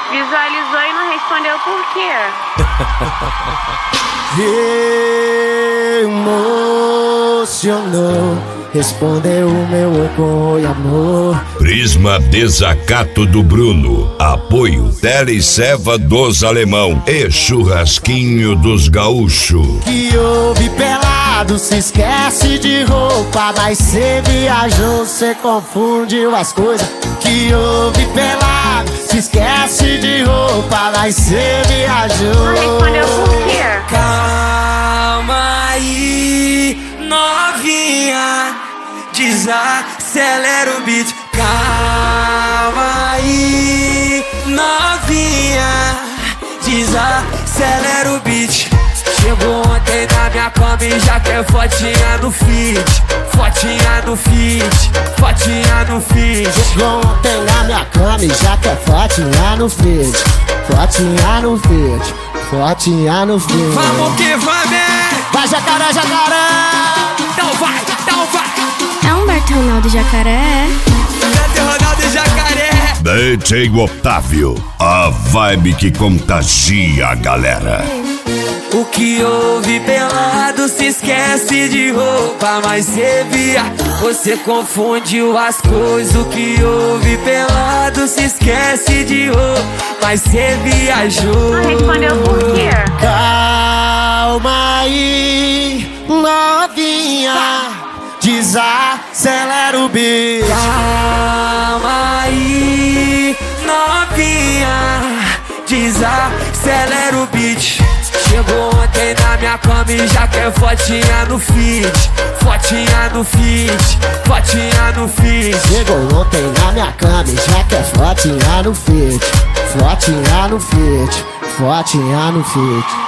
Visualizou e não respondeu por quê? Emocionou, respondeu o meu oi amor. Prisma Desacato do Bruno. Apoio Teleceva dos Alemão e Churrasquinho dos Gaúcho. Que houve pelado, se esquece de roupa, mas cê viajou, cê confundiu as coisas. Que houve pelado, se esquece de roupa, mas cê viajou. Não respondeu por quê? Calma aí, novinha, desacelera o beat. Calma aí, novinha, desacelera o beat. Chegou ontem na minha cama e já quer fotinha no feed. Fotinha no feed, fotinha no feed. Chegou ontem na minha cama e já quer fotinha no feed. Fotinha no feed, fotinha no feed. Vamos que vamos! Vai jacaré, jacaré! Então vai, então vai! É Humberto Ronaldo Jacaré. Humberto Ronaldo Jacaré. DJ Otávio, a vibe que contagia a galera. O que houve pelado, se esquece de roupa, mas cê via, você confundiu as coisas. O que houve pelado, se esquece de roupa, mas cê viajou. Não respondeu por quê? Calma aí, novinha, desacelera o beat. Calma aí, novinha, desacelera o beat. Chegou ontem na minha cama e já quer fotinha no feed. Fotinha no feed, fotinha no feed. Chegou ontem na minha cama e já quer fotinha no feed. Fotinha no feed, fotinha no feed.